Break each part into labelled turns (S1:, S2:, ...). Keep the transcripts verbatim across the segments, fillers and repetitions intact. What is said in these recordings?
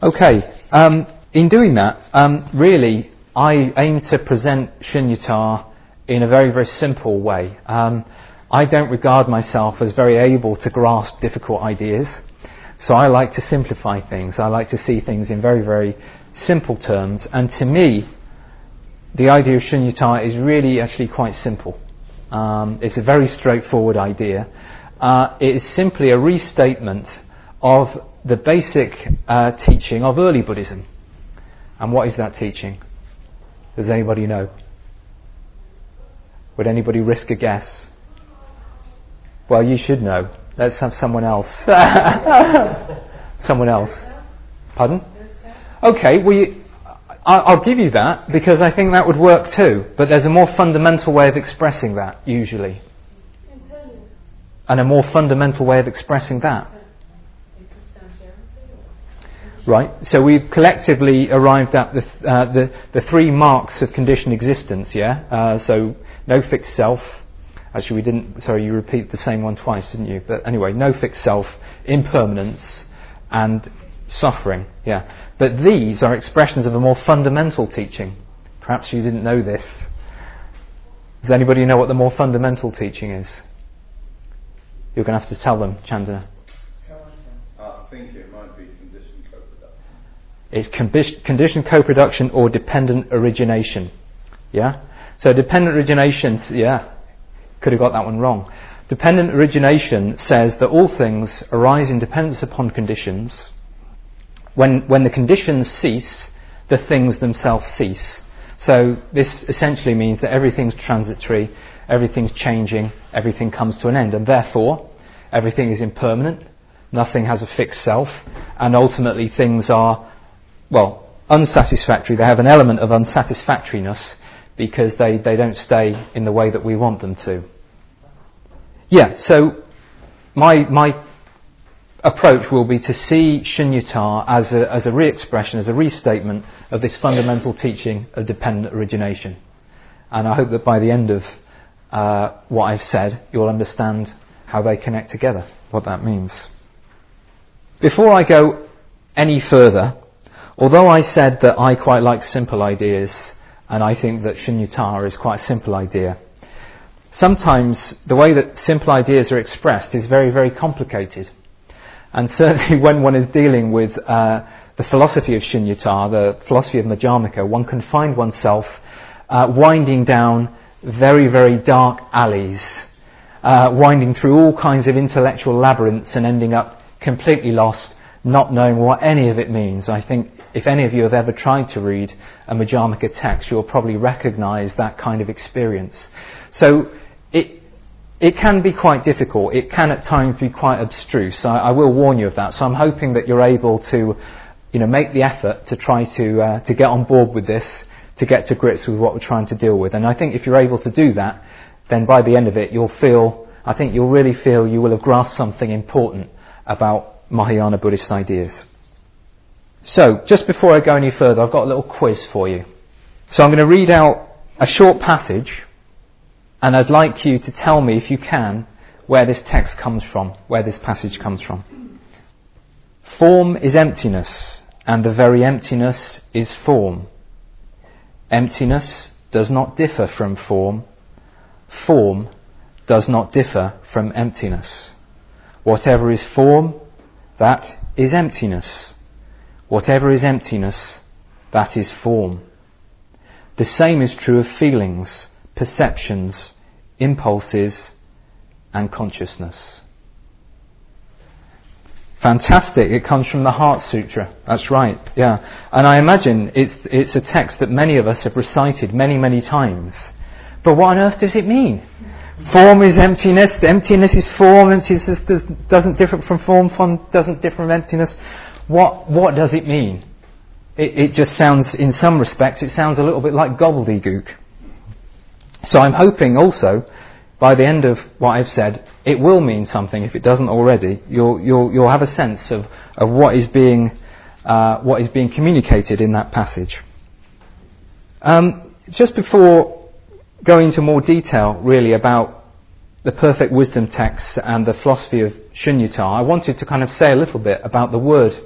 S1: Okay, um, in doing that, um, really, I aim to present Shunyata in a very, very simple way. Um, I don't regard myself as very able to grasp difficult ideas, so I like to simplify things. I like to see things in very, very simple terms, and to me, the idea of Shunyata is really actually quite simple. Um, it's a very straightforward idea. Uh, it is simply a restatement of the basic uh, teaching of early Buddhism. And what is that teaching? Does anybody know? Would anybody risk a guess? Well, you should know. Let's have someone else. Someone else. Pardon? Okay, well, you, I, I'll give you that because I think that would work too. But there's a more fundamental way of expressing that, usually. And a more fundamental way of expressing that. Right, so we've collectively arrived at the, uh, the the three marks of conditioned existence, yeah? Uh, so no fixed self. Actually, we didn't, sorry, you repeat the same one twice, didn't you? But anyway, no fixed self, impermanence, and suffering, yeah. But these are expressions of a more fundamental teaching. Perhaps you didn't know this. Does anybody know what the more fundamental teaching is? You're going to have to tell them, Chandana.
S2: I think it might be conditioned co-production.
S1: It's condi- conditioned co-production or dependent origination. Yeah? So dependent origination, yeah, could have got that one wrong. Dependent origination says that all things arise in dependence upon conditions. When, when the conditions cease, the things themselves cease. So this essentially means that everything's transitory, everything's changing, everything comes to an end, and therefore everything is impermanent. Nothing has a fixed self, and ultimately things are, well, unsatisfactory. They have an element of unsatisfactoriness because they, they don't stay in the way that we want them to. Yeah, so my my approach will be to see Shunyata as a as a re-expression, as a restatement of this fundamental teaching of dependent origination. And I hope that by the end of uh, what I've said, you'll understand how they connect together, what that means. Before I go any further, although I said that I quite like simple ideas, and I think that Shunyata is quite a simple idea, sometimes the way that simple ideas are expressed is very, very complicated. And certainly when one is dealing with uh, the philosophy of Shunyata, the philosophy of Madhyamaka, one can find oneself uh, winding down very, very dark alleys, uh, winding through all kinds of intellectual labyrinths and ending up completely lost, not knowing what any of it means. I think if any of you have ever tried to read a Madhyamaka text, you'll probably recognise that kind of experience. So it it can be quite difficult. It can at times be quite abstruse. I, I will warn you of that. So I'm hoping that you're able to, you know, make the effort to try to uh, to get on board with this, to get to grips with what we're trying to deal with. And I think if you're able to do that, then by the end of it, you'll feel, I think you'll really feel you will have grasped something important about Mahayana Buddhist ideas. So, just before I go any further, I've got a little quiz for you. So I'm going to read out a short passage, and I'd like you to tell me, if you can, where this text comes from, where this passage comes from. Form is emptiness, and the very emptiness is form. Emptiness does not differ from form. Form does not differ from emptiness. Whatever is form, that is emptiness. Whatever is emptiness, that is form. The same is true of feelings, perceptions, impulses, and consciousness. Fantastic. It comes from the Heart Sutra. That's right. Yeah. And I imagine it's it's a text that many of us have recited many, many times. But what on earth does it mean? Form is emptiness, emptiness is form, emptiness does, doesn't differ from form, form doesn't differ from emptiness. What what does it mean? It, it just sounds, in some respects, it sounds a little bit like gobbledygook. So I'm hoping also, by the end of what I've said, it will mean something. If it doesn't already, you'll you'll you'll have a sense of, of what is being uh, what is being communicated in that passage. Um, just before going into more detail, really, about the perfect wisdom texts and the philosophy of Shunyata, I wanted to kind of say a little bit about the word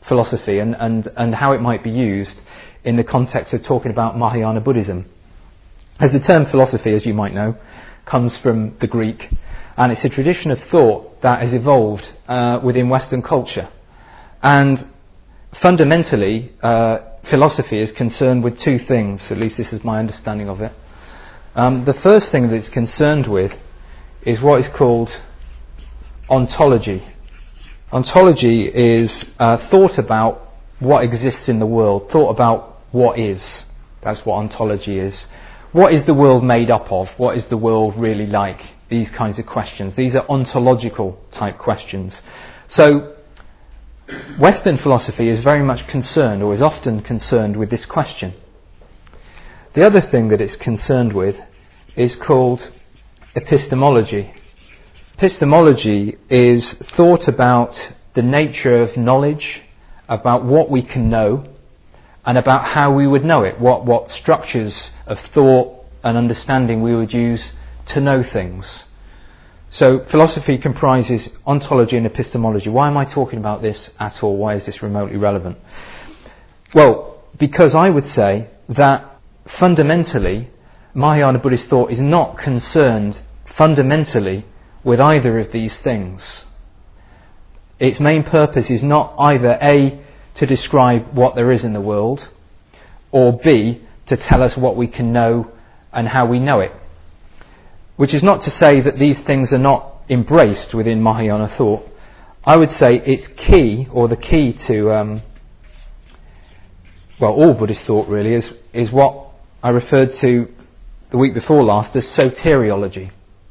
S1: philosophy and, and, and how it might be used in the context of talking about Mahayana Buddhism. As the term philosophy, as you might know, comes from the Greek, and it's a tradition of thought that has evolved uh, within Western culture. And fundamentally, uh, philosophy is concerned with two things, at least this is my understanding of it. Um, the first thing that it's concerned with is what is called ontology. Ontology is uh, thought about what exists in the world, thought about what is. That's what ontology is. What is the world made up of? What is the world really like? These kinds of questions. These are ontological type questions. So, Western philosophy is very much concerned, or is often concerned, with this question. The other thing that it's concerned with is called epistemology. Epistemology is thought about the nature of knowledge, about what we can know, and about how we would know it, what, what structures of thought and understanding we would use to know things. So philosophy comprises ontology and epistemology. Why am I talking about this at all? Why is this remotely relevant? Well, because I would say that fundamentally Mahayana Buddhist thought is not concerned fundamentally with either of these things. Its main purpose is not either A, to describe what there is in the world, or B, to tell us what we can know and how we know it. Which is not to say that these things are not embraced within Mahayana thought. I would say its key, or the key to, um, well, all Buddhist thought really, is, is what I referred to the week before last as soteriology.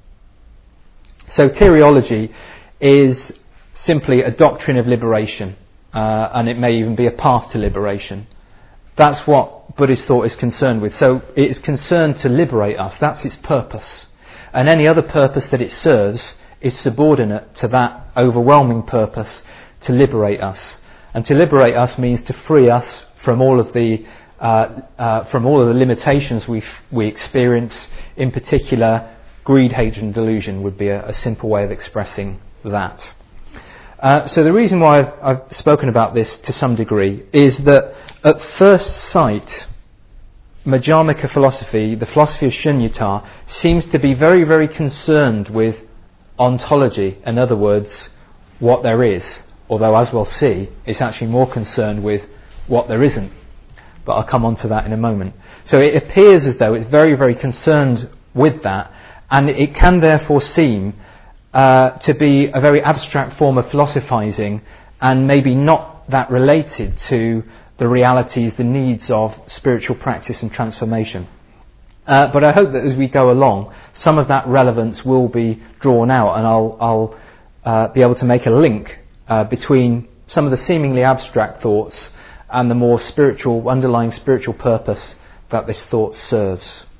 S1: Soteriology is simply a doctrine of liberation, uh, and it may even be a path to liberation. That's what Buddhist thought is concerned with. So it is concerned to liberate us. That's its purpose. And any other purpose that it serves is subordinate to that overwhelming purpose to liberate us. And to liberate us means to free us from all of the uh, uh, from all of the limitations we we experience. In particular, greed, hatred, and delusion would be a, a simple way of expressing that. Uh, so the reason why I've, I've spoken about this to some degree is that at first sight, Madhyamaka philosophy, the philosophy of Shunyata, seems to be very, very concerned with ontology. In other words, what there is. Although, as we'll see, it's actually more concerned with what there isn't. But I'll come on to that in a moment. So it appears as though it's very, very concerned with that, and it can therefore seem uh, to be a very abstract form of philosophizing, and maybe not that related to the realities, the needs of spiritual practice and transformation. Uh, but I hope that as we go along, some of that relevance will be drawn out, and I'll, I'll uh, be able to make a link uh, between some of the seemingly abstract thoughts and the more spiritual, underlying spiritual purpose that this thought serves.